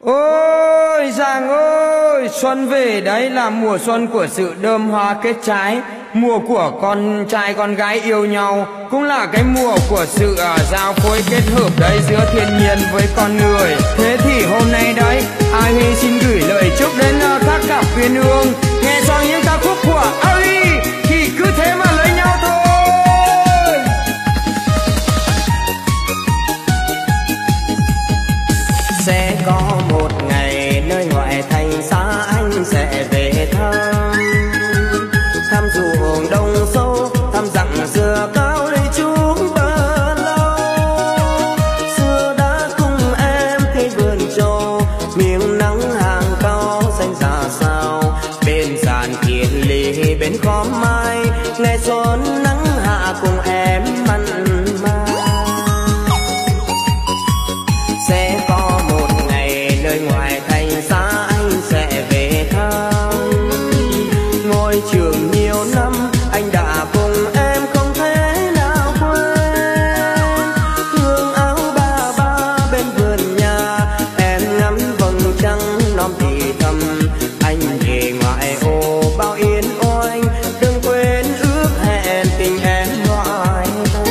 Ôi Giàng ơi, xuân về đấy là mùa xuân của sự đơm hoa kết trái, mùa của con trai con gái yêu nhau, cũng là cái mùa của sự giao phối kết hợp đấy giữa thiên nhiên với con người. Thế thì hôm nay đấy, A Huy xin gửi lời chúc đến các cặp uyên ương, nghe xong những ca khúc của A Huy thì cứ thế mà lấy nhau thôi. Sẽ có một ngày nơi ngoại thành xa anh sẽ về thăm ruộng đồng sâu, thăm dặm dừa cao lấy chúc bờ lâu. Xưa đã cùng em thấy vườn trầu, miếng nắng hàng cao xanh ra sao, bên giàn kiệt ly bên khóm mai, ngày xuân nắng hạ cùng em mặn mà. Sẽ có một ngày nơi ngoại thành xa anh sẽ về thăm, ngôi trường nhiều năm anh đã cùng em không thể nào quên. Hương áo ba ba bên vườn nhà, em ngắm vầng trăng non thì thầm, anh về ngoại ô bao yên oanh, đừng quên ước hẹn tình em ngoại thành.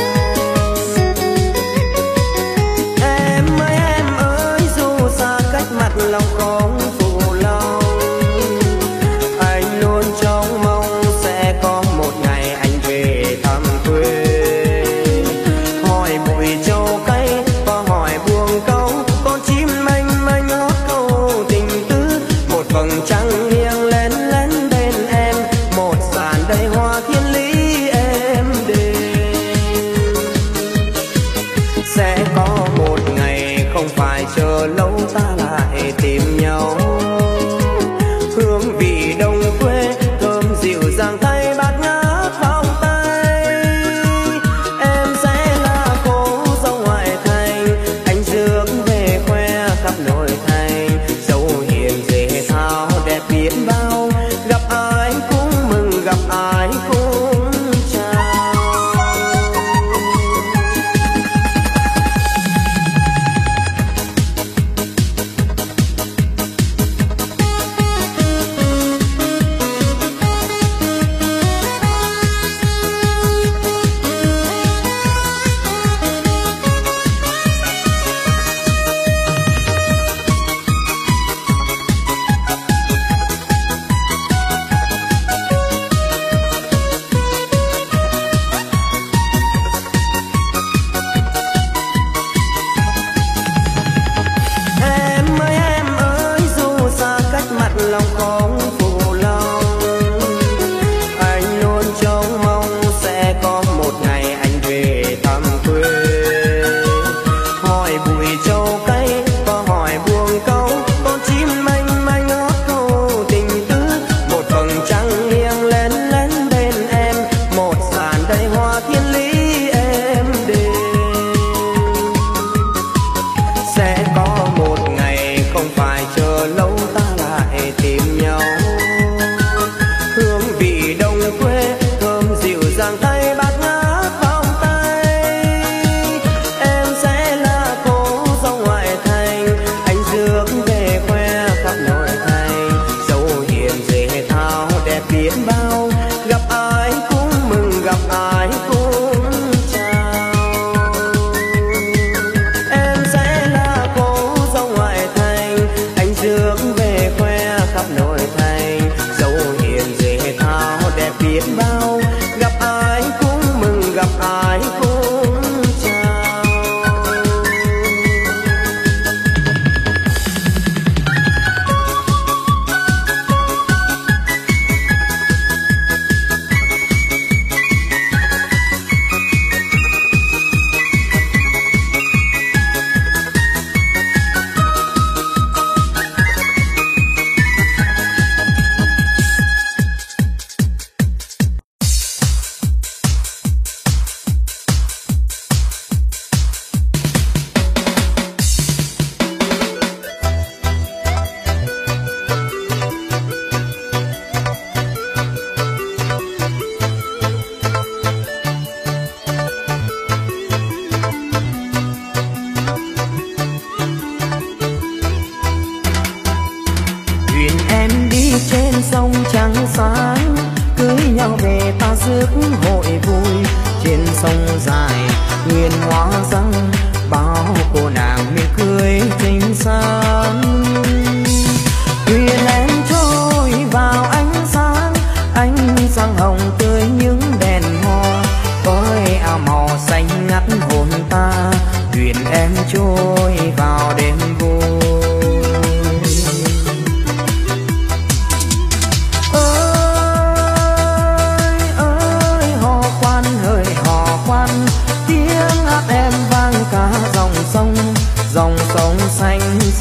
Em ơi dù xa cách mặt lòng không phụ lòng, anh luôn trông mong sẽ có một ngày anh về thăm quê. Hỏi bụi châu cay và hỏi buông câu, con chim mênh mênh hót câu tình tứ, một vầng trăng nghiêng lén lén bên em, một dàn đầy hoa thiên lý em đến. Sẽ có một ngày không phải chờ lâu ta lại tìm nhau, hương vị đồng quê thơm dịu dàng thay bát ngát vòng tay. Em sẽ là cô dâu ngoại thành, anh rước về khoe khắp nội thành, dâu hiền dễ thao đẹp biết bao, gặp ai cũng mừng gặp ai cũng chào.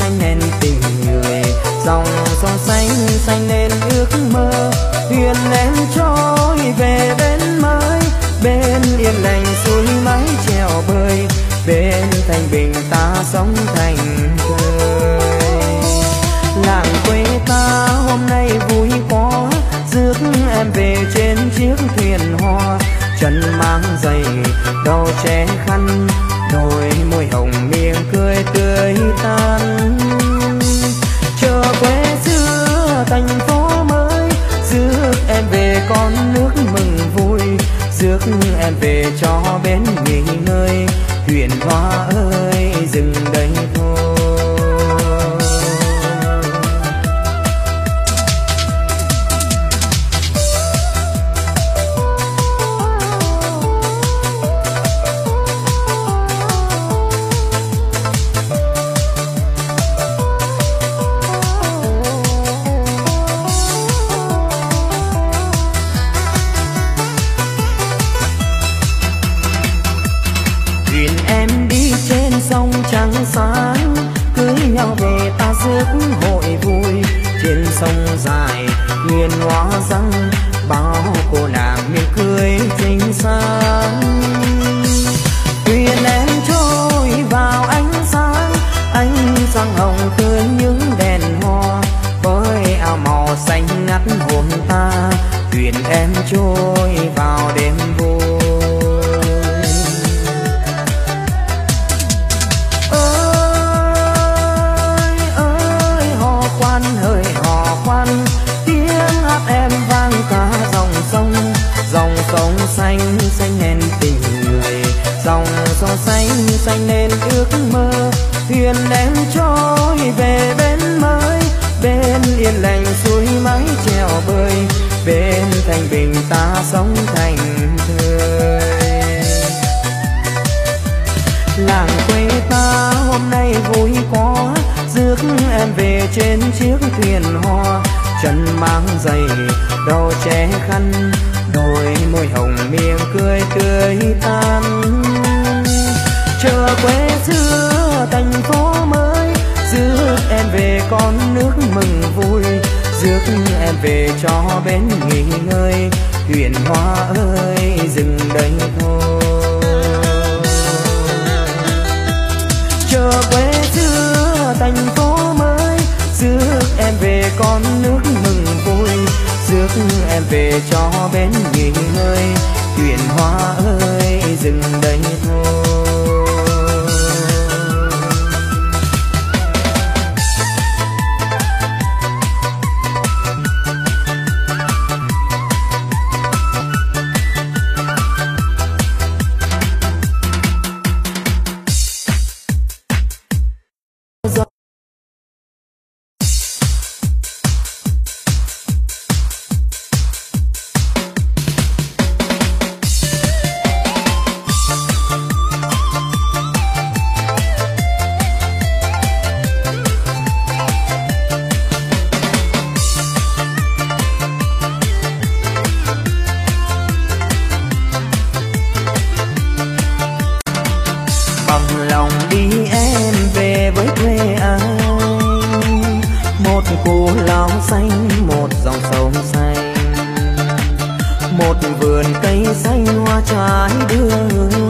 xanh nên tình người, dòng sông xanh xanh nên ước mơ. Thuyền em trôi về bên mới, bên yên lành suối mái chèo bơi, bên thanh bình ta sống thành thơi. Làng quê ta hôm nay vui quá, rước em về trên chiếc thuyền hoa. Chân mang giày đầu che khăn, đôi môi hồng miệng cười tươi tắn. Chờ quê xưa thành phố mới, rước em về con nước mừng vui, rước em về cho bến nghỉ ngơi. Thuyền hoa ơi dừng đây thôi. Sáng cưới nhau về ta rước hội vui, trên sông dài nguyên hoa răng, bao cô nàng miệng cười xinh xắn. Thuyền em trôi vào ánh sáng hồng tươi những đèn hoa, với áo màu xanh ngắt hồn ta. Thuyền em trôi vào đêm vui. Dòng sông xanh xanh nên tình người, dòng sông xanh xanh nên ước mơ. Thuyền em trôi về bên mới, bên yên lành suối mái chèo bơi, bên thanh bình ta sống thành thơi. Làng quê ta hôm nay vui quá, rước em về trên chiếc thuyền hoa. Chân mang giày đầu che khăn, đôi môi hồng miệng cười tươi tắn. Chờ quê xưa thành phố mới, rước em về con nước mừng vui, rước em về cho bến nghỉ ngơi. Thuyền hoa ơi dừng đây thôi. Chờ quê xưa thành phố mới, rước em về con nước mừng vui, rước em về cho bến nghỉ ngơi. Thuyền hoa ơi dừng đây thôi. Cô lao xanh một dòng sông xanh, một vườn cây xanh hoa trái đưa.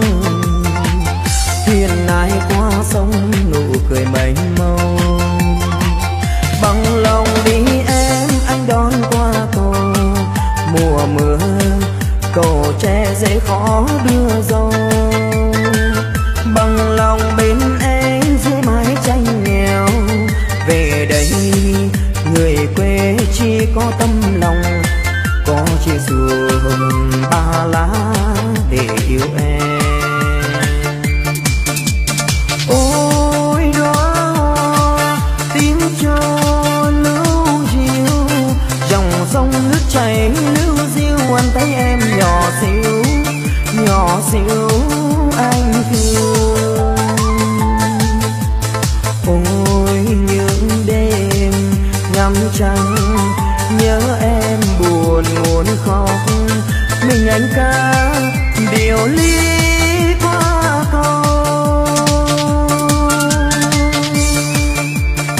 Thuyền ai qua sông nụ cười mênh mông, bằng lòng đi em anh đón qua cầu. Mùa mưa cầu tre dễ khó đưa dâu, bằng lòng bên em dưới mái tranh nghèo. Về đây người quê chỉ có tâm lòng, có chia xuồng ba lá để yêu em. Ôi đóa hoa tím cho lưu diêu, dòng sông nước chảy lưu diêu. Bàn tay em nhỏ xíu anh thương. Ôi những đêm ngắm trăng nhớ em buồn muốn khóc, mình anh ca điều ly qua cầu.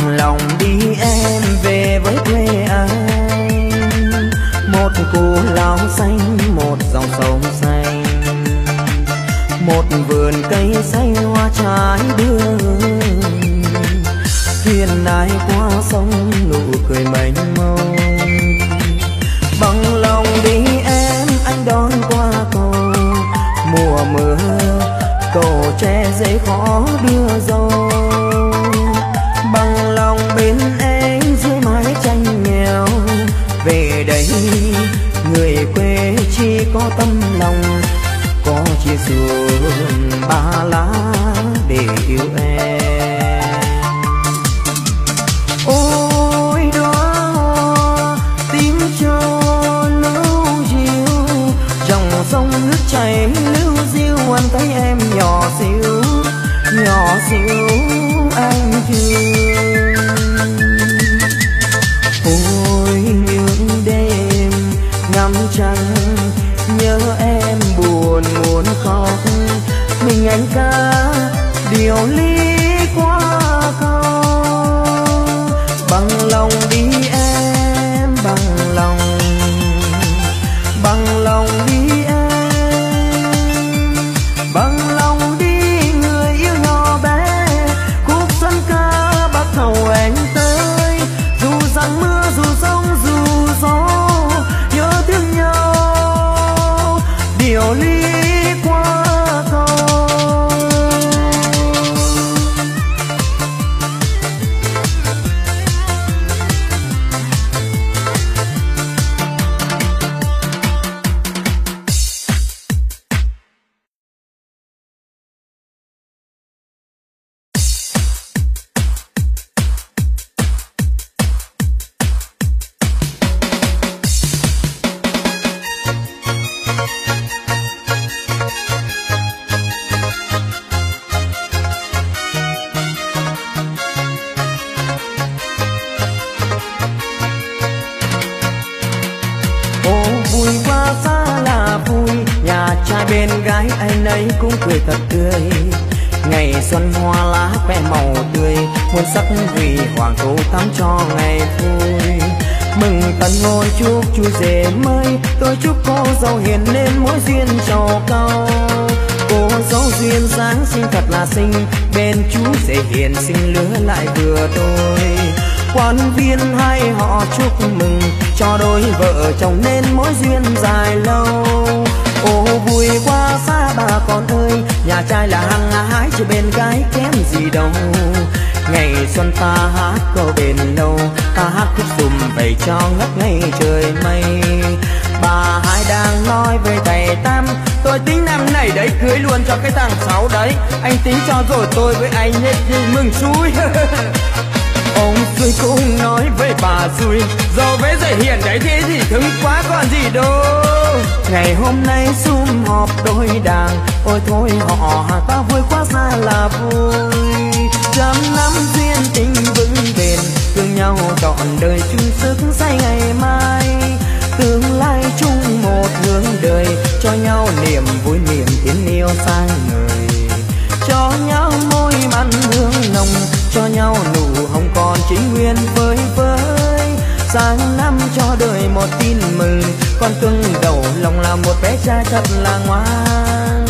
lòng đi em về với quê anh, một cù lao xanh, một dòng sông xanh, một vườn cây xanh hoa trái đường. Thuyền ai qua sông nụ cười mênh mông, bằng lòng đi em anh đón qua cầu. Mùa mưa cầu tre dễ khó đưa dâu, bằng lòng bên em dưới mái tranh nghèo. Về đây người quê chỉ có tâm lòng, có chia xuồng ba lá để yêu em. Ôi đóa hoa tím cho lưu diêu, dòng sông nước chảy lưu diêu, anh thấy em nhỏ xíu anh thương. Ôi những đêm ngắm trăng nhớ em buồn muốn khóc, mình anh ca điều ly qua cầu. Bằng lòng đi em, bằng lòng đi em, bằng lòng đi người yêu nhỏ bé. Khúc dân ca bắt đầu anh tới, dù rằng mưa dù sông dù gió, nhớ thương nhau điều ly qua cầu. Bên gái anh ấy cũng cười thật tươi, ngày xuân hoa lá khoe màu tươi, muôn sắc vì hoàng cầu thắm cho ngày vui. Mừng tần ngôi chúc chú rể mới, tôi chúc cô dâu hiền nên mối duyên trầu cao. Cô dâu duyên dáng xinh thật là xinh, bên chú rể hiền xinh lứa lại vừa đôi. Quan viên hay họ chúc mừng cho đôi vợ chồng nên mối duyên dài lâu. Ô vui quá xa bà con ơi, nhà trai là hăng hái chứ bên gái kém gì đâu. Ngày xuân ta hát câu bền lâu, ta hát khúc dùm vậy cho ngất ngây trời mây. Bà hai đang nói về thầy Tam, tôi tính năm này đấy cưới luôn cho cái thằng Sáu đấy. Anh tính cho rồi tôi với anh hết mừng xui. Ông Xui cũng nói với bà Xui, dâu với rể hiền đấy thế thì thương quá còn gì đâu. Ngày hôm nay sum họp đôi đàn, ôi thôi họ hàng ta vui quá xa là vui. Trăm năm duyên tình vững bền, thương nhau trọn đời chung sức say ngày mai. Tương lai chung một hướng đời, cho nhau niềm vui niềm tiếng yêu sang người. Cho nhau môi mặn hương nồng, cho nhau nụ hồng còn chỉ nguyên vơi vơi. Sang năm cho đời một tin mừng, con cưng đầu lòng là một bé trai thật là ngoan.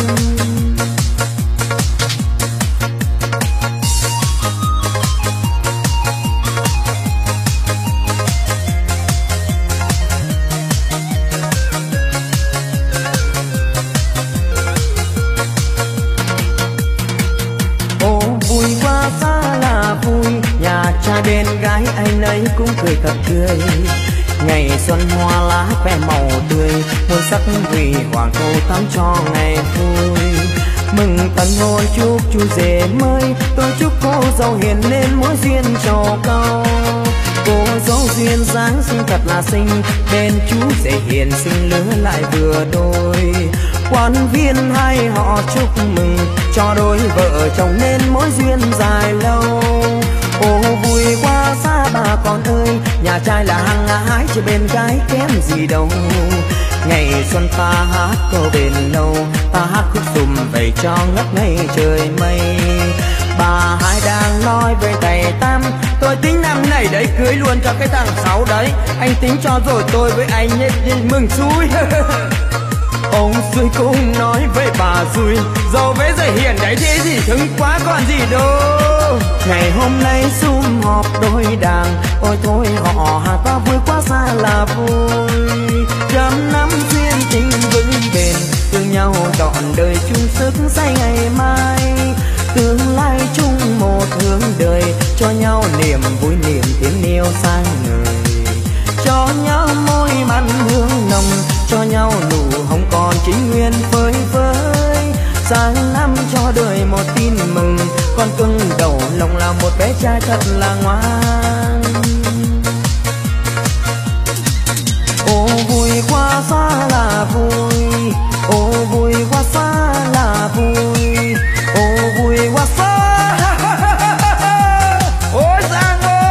Trai bên gái anh ấy cũng cười thật tươi, ngày xuân hoa lá khoe màu tươi, muôn sắc vì hoàng cầu thắm cho ngày vui. Mừng tần ngôi chúc chú rể mới, tôi chúc cô dâu hiền nên mối duyên trầu cao. Cô dâu duyên dáng xinh thật là xinh, bên chú rể hiền xinh lứa lại vừa đôi. Quan viên hay họ chúc mừng cho đôi vợ chồng nên mối duyên dài lâu. Ô vui quá xa bà con ơi, nhà trai là hăng hái chứ bên gái kém gì đâu. Ngày xuân ta hát câu bền lâu, ta hát khúc dùm vậy cho ngất ngây trời mây. Bà hai đang nói về thầy Tam, tôi tin cưới luôn cho cái thằng Sáu đấy. Anh tính cho rồi tôi với anh nhất mừng xui. Ông xui cũng nói với bà xui, giàu với giờ hiền đấy thế gì thứng quá còn gì đâu. Ngày hôm nay sum họp đôi đàn, ôi thôi họ hà ta vui quá xa là vui. Trăm năm duyên tình vững bền, thương nhau trọn đời chung sức say ngày mai. Tương lai chung một hướng đời, cho nhau niềm vui niềm tiếng yêu sang người. Cho nhau môi mặn hương nồng, cho nhau nụ hồng còn chính nguyên phơi phới. Sang năm cho đời một tin mừng, con cưng đầu lòng là một bé trai thật là ngoan. Ô vui quá xa là vui, ô vui quá xa là vui, ô vui quá xa. Ôi Giang ơi!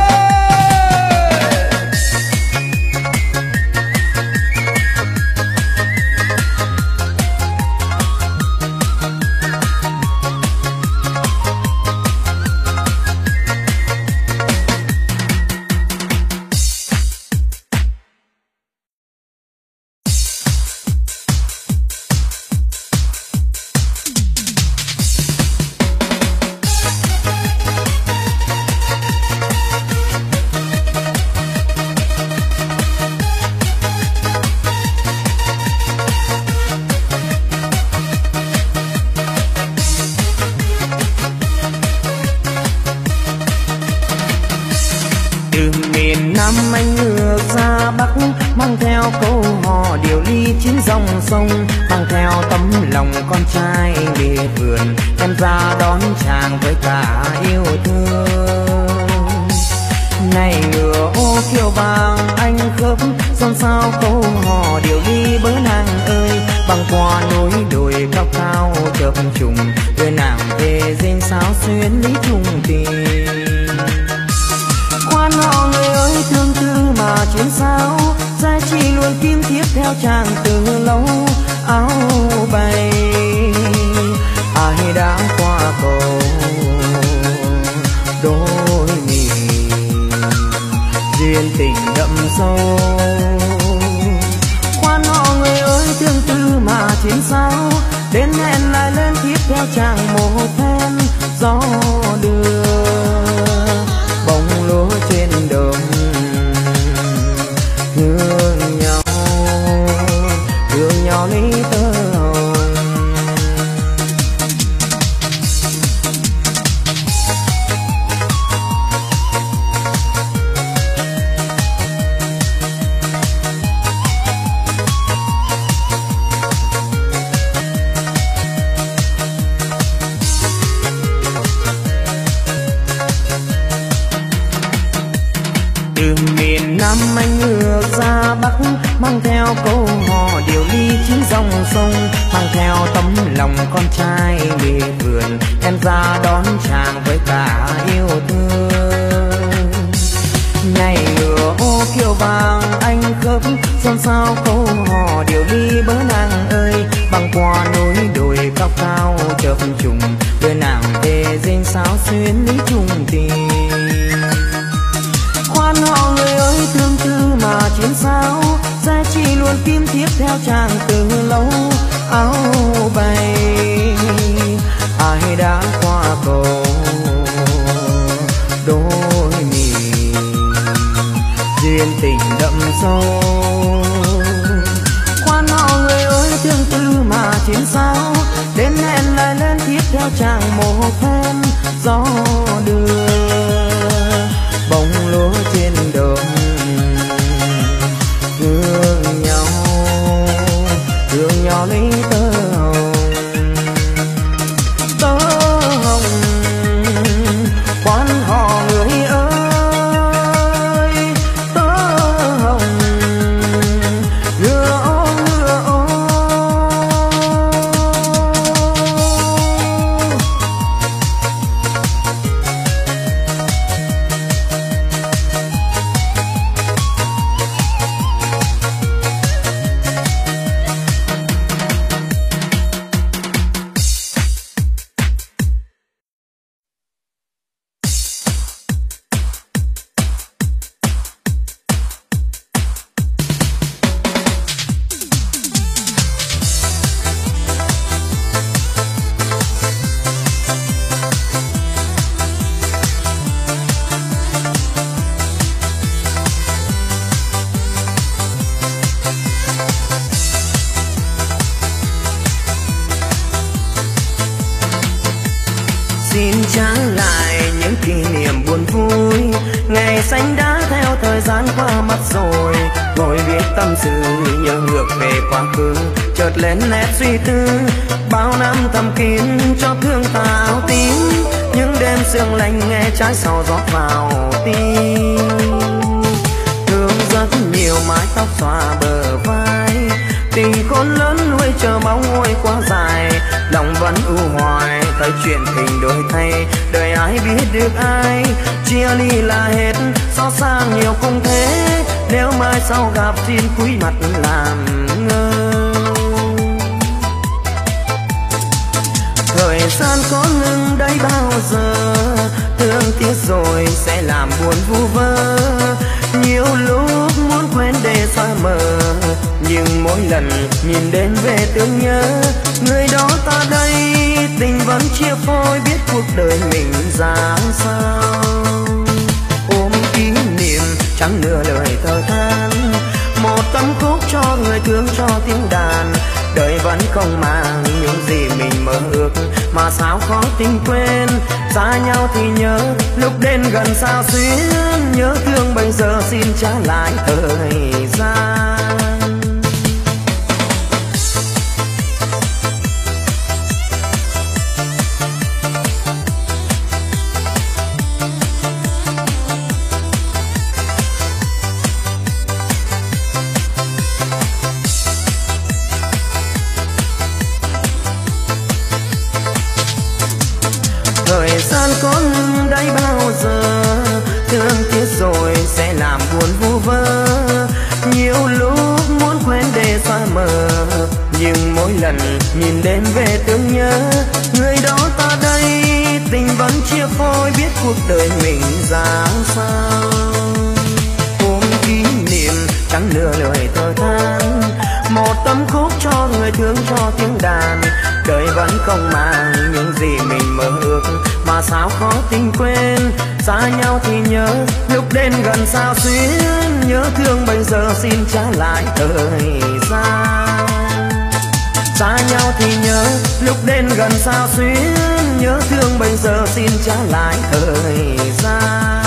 Anh ngược ra Bắc mang theo câu hò điều ly chín dòng sông, mang theo tấm lòng con trai miệt vườn, em ra đón chàng với cả yêu thương. Này ngựa ô kiều vàng anh khớp xôn xao câu hò điều ly bớ nàng ơi, băng qua núi đồi cao cao chập trùng, đưa nàng về dinh sáo xuyến lý chung tình. Khoan họ người ơi thương tư mà chuyến sao, giá trị luôn kim thiết theo chàng từ lâu. Áo bay ai đã qua cầu đôi mình, duyên tình đậm sâu. Khoan họ người ơi thương tư mà chuyến sao, đến hẹn lại lên tiếp theo chàng một phen gió đưa bóng lúa trên đồng thương nhau lý tơ hồng. Từ miền Nam anh ngược ra Bắc mang theo câu hò điều ly chín dòng sông, mang theo tấm lòng con trai miệt vườn, em ra đón chàng với cả yêu thương. Ngày ngựa ô kiều vàng anh khớp xôn xao câu hò điều ly bớ nàng ơi, băng qua núi đồi cao cao chập trùng, đưa nàng về dinh sáo xuyến lý chung tình. Khoan họ người ơi thương tư mà chuyến sao, giá trị luôn kim thiết theo chàng từ lâu. Áo bay ai đã qua cầu đôi mình, duyên tình đậm sâu. Khoan họ người ơi thương tư mà chuyến sao, đến hẹn lại lên tiếp theo chàng một phen gió đưa bóng lúa trên đồng thương nhau lấy tơ hồng. Tơ hồng quan họ người ơi, tơ hồng ngựa ô ngựa ô. niệm buồn vui. Ngày xanh đã theo thời gian qua mất rồi, ngồi viết tâm sự nhớ ngược về quá khứ, chợt lên nét suy tư. Bao năm thầm kín cho thương ta áo tím, những đêm sương lạnh nghe trái sầu rót vào tim. Thương rất nhiều mái tóc xòa bờ vai, tình khôn lớn nuôi chờ mong ngôi quá dài. Lòng vẫn u hoài thấy chuyện tình đổi thay, đời ai biết được ai. Chia ly là hết, xót xa nhiều không thế, nếu mai sau gặp xin cúi mặt làm ngơ. Thời gian có ngừng đây bao giờ, thương tiếc rồi sẽ làm buồn vu vơ. Nhiều lúc muốn quên để xóa mờ, nhưng mỗi lần nhìn đến về thương nhớ. Người đó ta đây tình vẫn chia phôi, biết cuộc đời mình ra sao. Ôm kỷ niệm chẳng nửa lời thở than, một tâm khúc cho người thương cho tiếng đàn. Đời vẫn không mang những gì mình mơ ước, mà sao khó tình quên. Xa nhau thì nhớ, lúc đến gần sao xuyến. Nhớ thương bây giờ xin trả lại thời gian. Thời gian có ngừng đây bao giờ, thương tiếc rồi sẽ làm buồn vu vơ. Nhiều lúc muốn quên để xóa mờ, nhưng mỗi lần nhìn đến về thương nhớ. Người đó ta đây tình vẫn chia phôi, biết cuộc đời mình ra sao. Ôm kỷ niệm chẳng nửa lời thở than, một tâm khúc cho người thương cho tiếng đàn. Đời vẫn không mang những gì mình mơ ước, mà sao khó tình quên. Xa nhau thì nhớ, lúc đến gần sao xuyến. Nhớ thương bây giờ xin trả lại thời gian. Xa nhau thì nhớ, lúc đến gần sao xuyến. Nhớ thương bây giờ xin trả lại thời gian.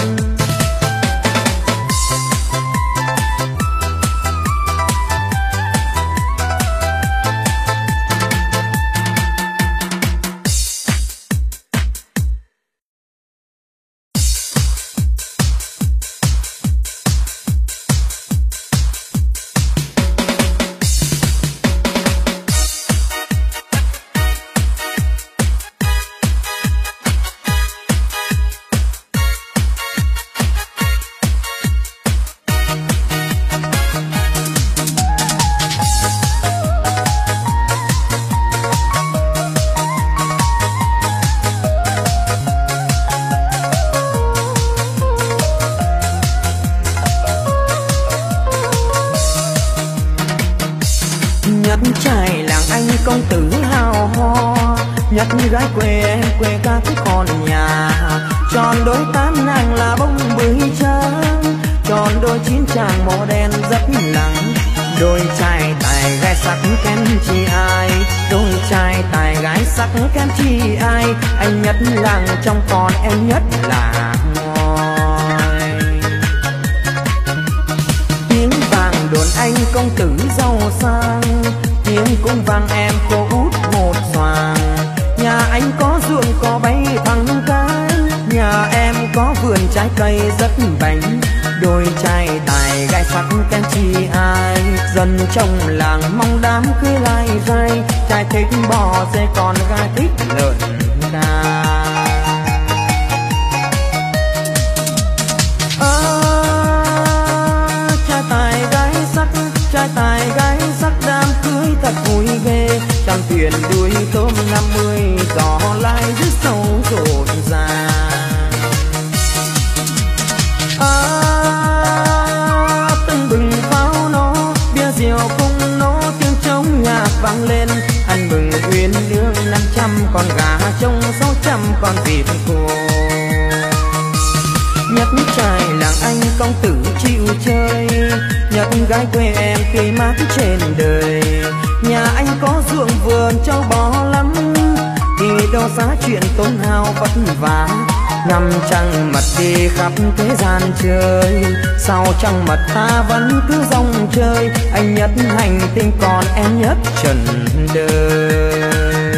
trai làng anh công tử hào ho, nhất gái quê em quê các con nhà. Tròn đôi tám nàng là bông bưởi trắng, tròn đôi chín chàng màu đen rất nặng. Đôi trai tài gái sắc kém chi ai, đôi trai tài gái sắc kém chi ai. Anh nhất làng trong con em nhất là ngòi. Tiếng vàng đồn anh công tử giàu sang, tiếng cung vàng em cô út một xoàng. Nhà anh có ruộng có bay thằng cái, nhà em có vườn trái cây rất bánh. Đôi trai tài gái sắc kém chi ai, dân trong làng mong đám cưới lai rai. Trai thích bò dê còn gái thích lợn gà. Trai tài gái sắc đám cưới thật vui ghê. Trong thuyền đuôi tôm 50, gió lai rất sâu rộn ràng. Từng bừng pháo nó, bia rượu cùng nó, tiếng trống nhạc vang lên. Ăn mừng uyên ương 500 con gà trông 600 con vịt cua. Nhất trai làng anh công tử chịu chơi, nhất gái quê em tươi mát trên đời. Nhà anh có ruộng vườn trâu bò lắm, thì đâu giá chuyện tốn hao vất vả. Năm trăng mật đi khắp thế gian chơi, sau trăng mật ta vẫn cứ rong chơi. Anh nhất hành tinh còn em nhất trần đời.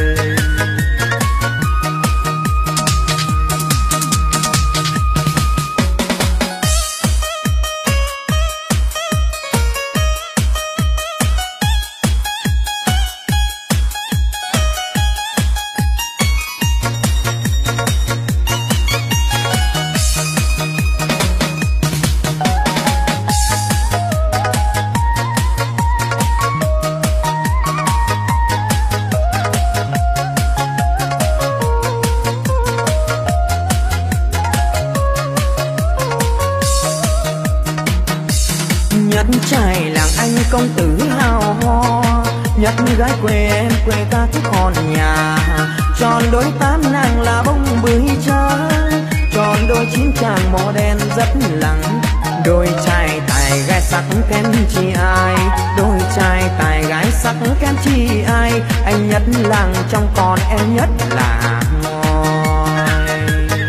Trai làng anh công tử hào hoa, nhất gái quê em quê ta thức hòn nhà. Tròn đôi tám nàng là bông bưởi trắng, tròn đôi chín chàng mỏ đen rất lặng. Đôi trai tài gái sắc kém chi ai, đôi trai tài gái sắc kém chi ai. Anh nhất làng trong còn em nhất là ngòi.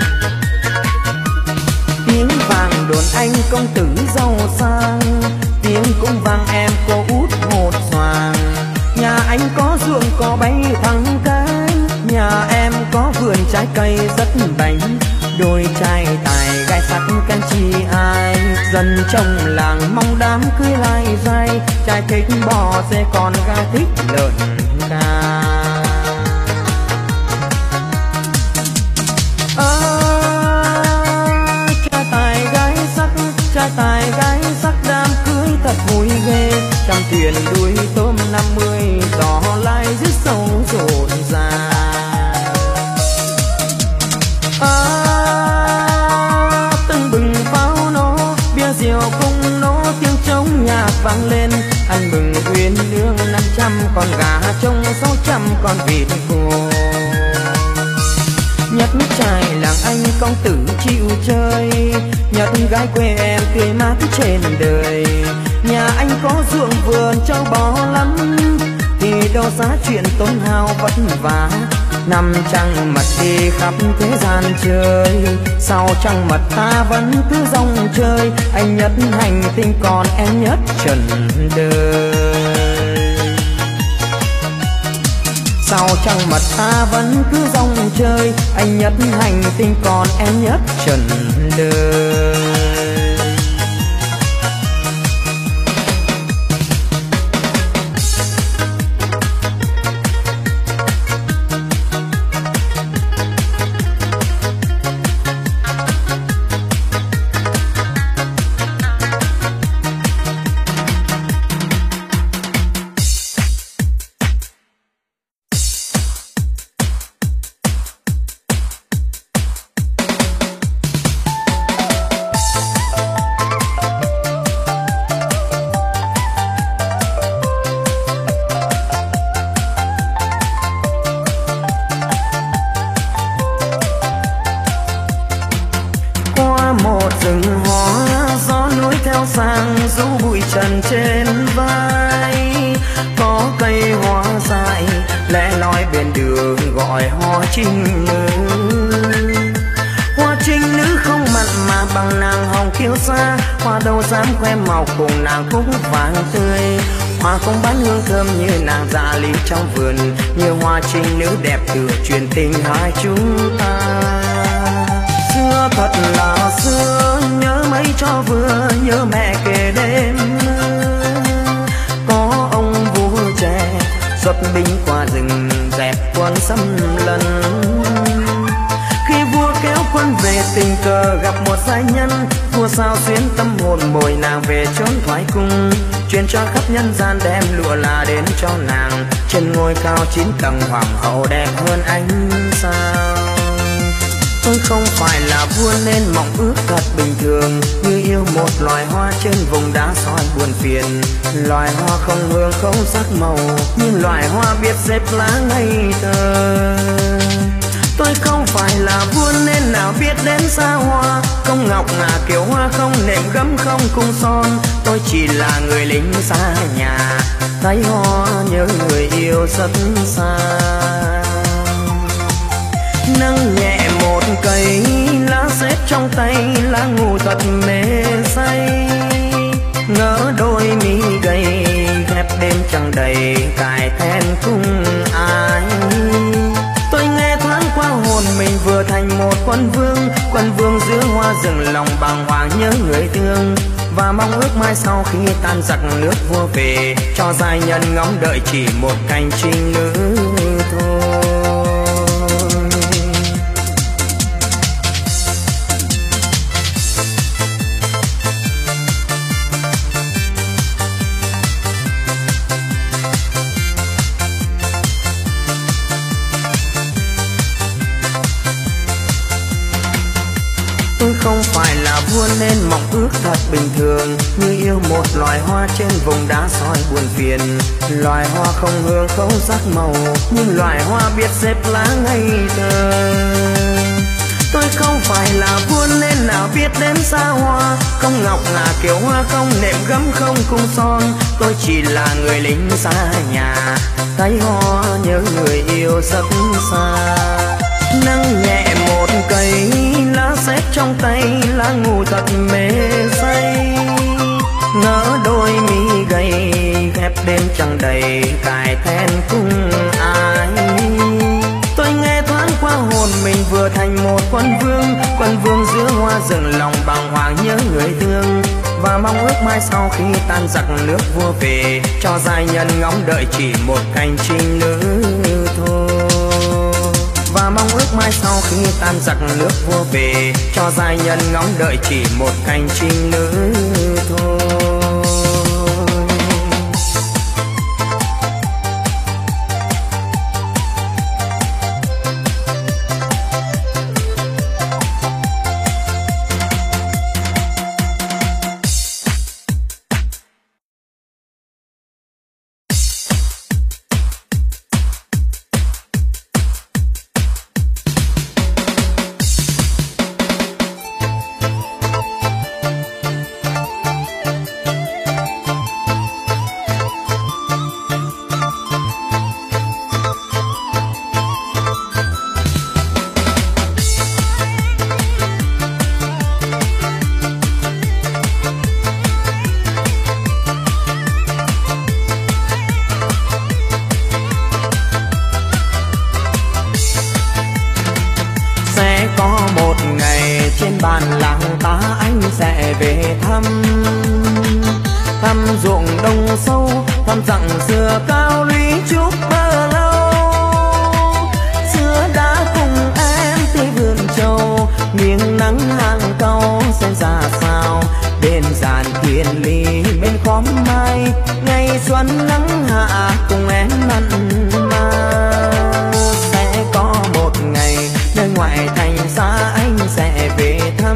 Tiếng vàng đồn anh công tử giàu sang, tiếng cũng vang em cô út một xoàng. Nhà anh có ruộng có bay thẳng cánh, nhà em có vườn trái cây rất bánh. Đôi trai tài gái sắc kém chi ai, dân trong làng mong đám cưới lai dai. Trai thích bò dê còn gái thích lợn gà. Trai tài gái sắc đám cưới thật vui ghê. Trăm thuyền đuôi tôm 50, gió lai dưới sông rộn ràng. Tưng bừng pháo nổ, bia rượu cùng nổ, tiếng trống nhạc vang lên. Anh mừng uyên ương 500 con gà trông 600 con vịt cua. Nhất trai làng anh công tử chịu chơi, nhất gái quê em tươi mát trên đời. Nhà anh có ruộng vườn trâu bò lắm, thì đâu giá chuyện tốn hao vất vả. Năm trăng mật đi khắp thế gian chơi, sau trăng mật ta vẫn cứ rong chơi. Anh nhất hành tinh còn em nhất trần đời. Sau trăng mật ta vẫn cứ rong chơi, anh nhất hành tinh còn em nhất trần đời. Trần trên vai có cây hoa dại lẻ loi bên đường gọi hoa trinh nữ. Hoa trinh nữ không mặn mà bằng nàng hồng kiêu sa, hoa đâu dám khoe màu cùng nàng cúc vàng tươi. Hoa không bán hương thơm như nàng dạ lý trong vườn, như hoa trinh nữ đẹp tựa truyền tình hai chúng ta. Xưa thật là xưa, nhớ mấy cho vừa, nhớ mẹ kể đêm. Có ông vua trẻ xuất binh qua rừng dẹp quân xâm lấn. Khi vua kéo quân về tình cờ gặp một giai nhân, vua sao xuyến tâm hồn bồi nàng về chốn thoái cung. Truyền cho khắp nhân gian đem lụa là đến cho nàng, trên ngôi cao 9 tầng hoàng hậu đẹp hơn ánh sao. Tôi không phải là vua nên mong ước thật bình thường, như yêu một loài hoa trên vùng đá sỏi buồn phiền. Loài hoa không hương không sắc màu, nhưng loài hoa biết xếp lá ngây thơ. Tôi không phải là vua nên nào biết đến xa hoa, không ngọc ngà kiểu hoa không nệm gấm không cung son. Tôi chỉ là người lính xa nhà, thấy hoa nhớ người yêu rất xa. Nâng nhẹ một một cây lá xếp trong tay, lá ngủ thật mê say. Ngỡ đôi mi gầy khép đêm chẳng đầy, cài then cung ai. Tôi nghe thoáng qua hồn mình vừa thành một quân vương giữa hoa rừng, lòng bàng hoàng nhớ người thương. Và mong ước mai sau khi tan giặc nước vua về, cho giai nhân ngóng đợi chỉ một cành trinh nữ thôi. Tôi không phải là vua nên mong ước thật bình thường, như yêu một loài hoa trên vùng đá sỏi buồn phiền. Loài hoa không hương không sắc màu, nhưng loài hoa biết xếp lá ngây thơ. Tôi không phải là vua nên nào biết đến xa hoa, không ngọc ngà kiểu hoa, không nệm gấm không cung son. Tôi chỉ là người lính xa nhà, thấy hoa nhớ người yêu rất xa. Nâng nhẹ một cây lá xếp trong tay, lá ngủ thật mê say. Ngỡ đôi mi gầy khép đêm chẳng đầy, cài then cung ai. Tôi nghe thoáng qua hồn mình vừa thành một quân vương giữa hoa rừng, lòng bàng hoàng nhớ người thương. Và mong ước mai sau khi tan giặc nước vua về, cho giai nhân ngóng đợi chỉ một cành trinh nữ thôi. Và mong ước mai sau khi tan giặc nước vua về, cho giai nhân ngóng đợi chỉ một cành trinh nữ thôi. bàn làng ta anh sẽ về thăm ruộng đông sâu, thăm dặn xưa cao lũy trúc bơ lâu. Xưa đã cùng em tới vườn châu, miếng nắng hàng cau xem ra sao. Bên giàn thiên ly bên khóm mai, ngày xuân nắng hạ cùng em mặn mà. Sẽ có một ngày nơi ngoại thành xa anh sẽ về thăm.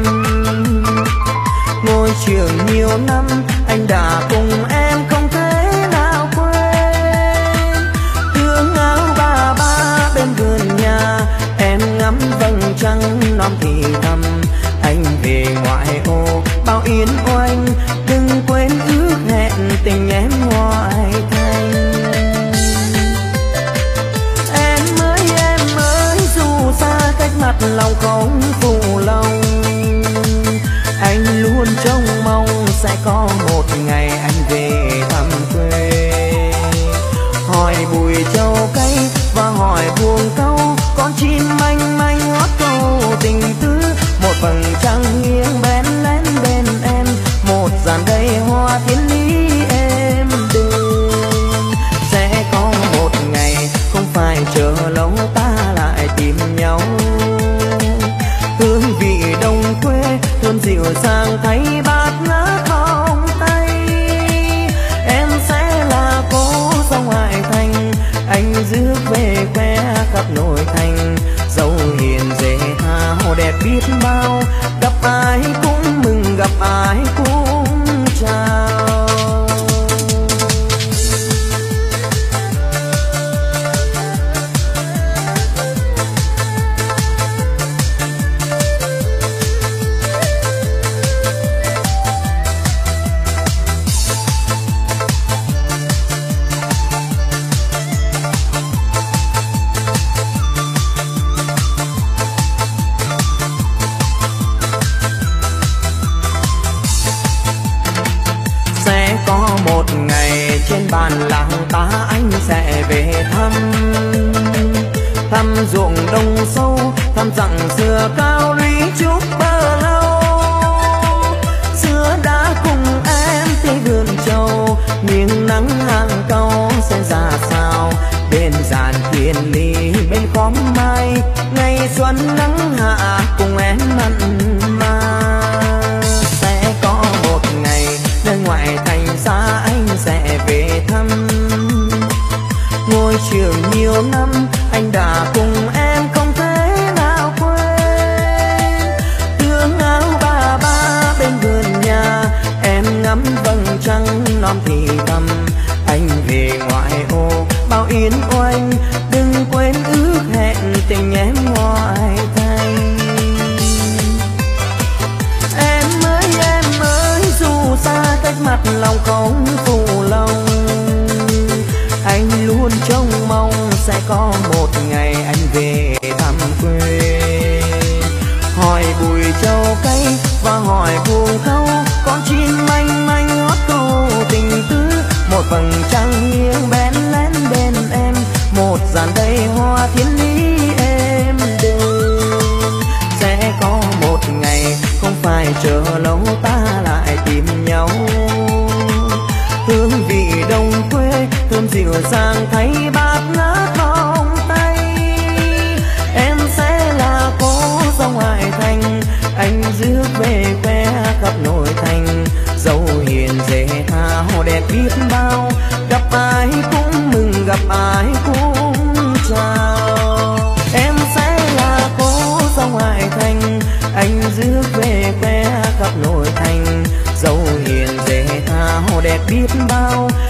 Ngôi trường nhiều năm anh đã cùng em không thể nào quên. Thương áo bà ba bên vườn nhà, em ngắm vầng trăng non thì thầm. Anh về ngoại ô bao yên oanh, đừng quên ước hẹn tình em ngoại thành. Em ơi dù xa cách mặt lòng không phụ lòng. Anh luôn trông mong sẽ có một ngày anh về thăm quê. Hỏi bụi châu cây và hỏi buồng câu, con chim manh manh hót câu tình tứ. Một phần trăng nghiêng bén lén bên em, một dàn cây hoa thiên lý em đêm. Sẽ có một ngày không phải chờ lâu ta lại tìm nhau. Hương vị đồng quê thơm dịu dàng thấy bát ngát vòng tay. Em sẽ là cô dâu ngoại thành, anh rước về khoe khắp nội thành. Dâu hiền dễ tha hồ đẹp biết bao, gặp ai cũng mừng gặp ai cũng chào. trên bàn làng ta anh sẽ về thăm. Thăm ruộng đồng sâu, thăm dặng dừa cao lũy trúc bơ lâu. Xưa đã cùng em tới vườn châu, miếng nắng hàng câu sẽ ra sao. Bên giàn thiên lý bên khóm mai, ngày xuân nắng hạ cùng em mặn mà. Sẽ có một ngày nơi ngoại thành xa anh sẽ về thăm. Ngôi trường nhiều năm anh đã cùng em không thể nào quên. Thương áo ba ba bên vườn nhà, em ngắm vầng trăng non thì thầm. Anh về ngoại ô bao yên oanh, đừng quên ước hẹn tình em ngoại thành. Em ơi dù xa cách mặt lòng không phụ lòng. Anh luôn trông mong sẽ có một ngày anh về thăm quê. Hỏi bụi châu cây và hỏi buông câu, con chim manh manh hót câu tình tứ. Một vầng trăng nghiêng bén lén bên em, một dàn đầy hoa thiên lý em đêm. Sẽ có một ngày không phải chờ lâu ta lại tìm nhau. Hương vị đồng quê thơm dịu dàng thay bát ngát vòng tay. Em sẽ là cô dâu ngoại thành, anh rước về khoe khắp nội thành. Dâu hiền dễ tha hồ đẹp biết bao, gặp ai cũng mừng gặp ai cũng chào. Em sẽ là cô dâu ngoại thành, anh rước về khoe khắp nội thành. Dâu hiền dễ tha hồ đẹp biết bao,